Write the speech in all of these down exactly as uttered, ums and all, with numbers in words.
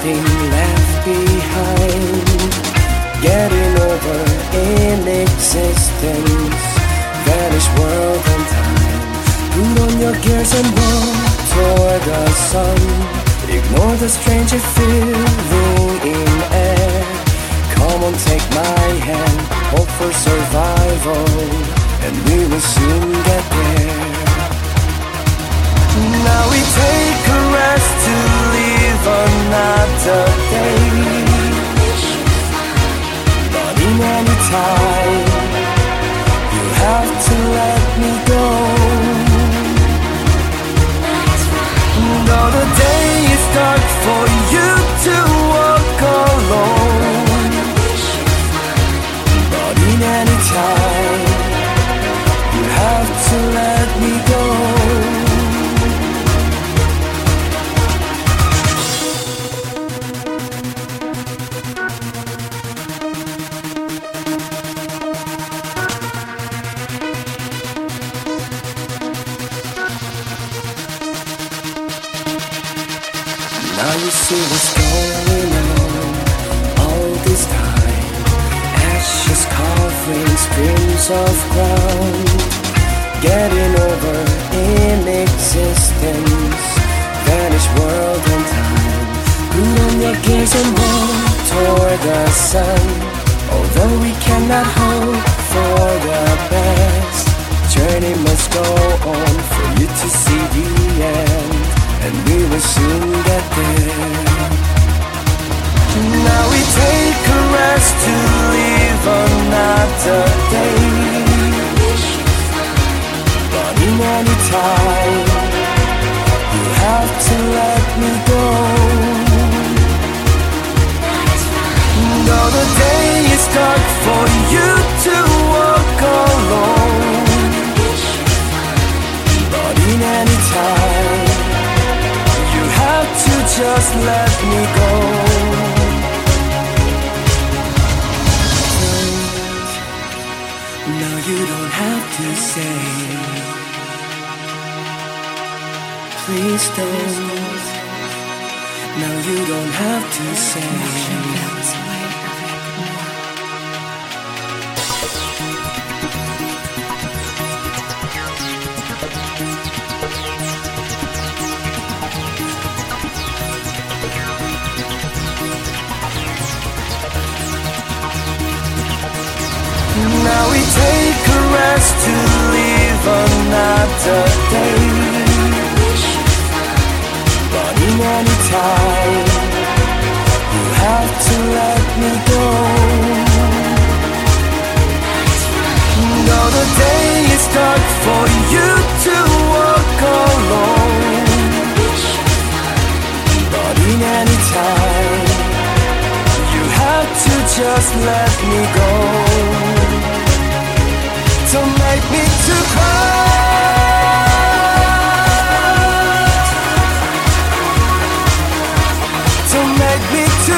nothing left behind. Getting over inexistence, vanish world and time. Put on your gears and walk toward the sun. Ignore the strange feeling in air. Come on, take my hand, hope for survival, and we will soon get there. Now we take a rest to live another day. But in any time, you have to let me go. Though the day is dark for you to walk alone, but in any time, you have to let me go. Now you see what's going on all this time. Ashes covering streams of ground. Getting over inexistence, vanish world and time. Put on your gears and walk toward the sun. Although we cannot hope for the best, journey must go on for you to see the end, and we will soon get there. Now we take a rest to live another day. But in any time, you have to let me go. Though the day is dark for you to walk alone, but in any time, you have to just let me go. Now you don't have to say, please don't. Now you don't have to say. Now we take a rest to live another day. But in any time, you have to let me go. Though the day is dark for you to walk alone, but in any time, you have to just let me go. Don't make me to cry. Don't make me to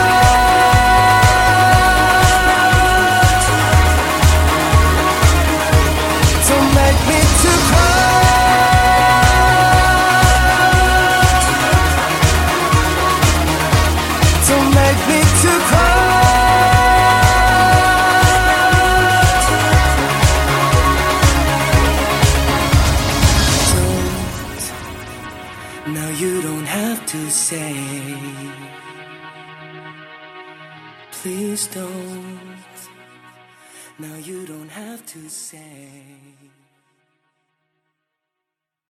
cry. Don't make me to cry. Don't make me to cry. Now you don't have to say, please don't. Now you don't have to say.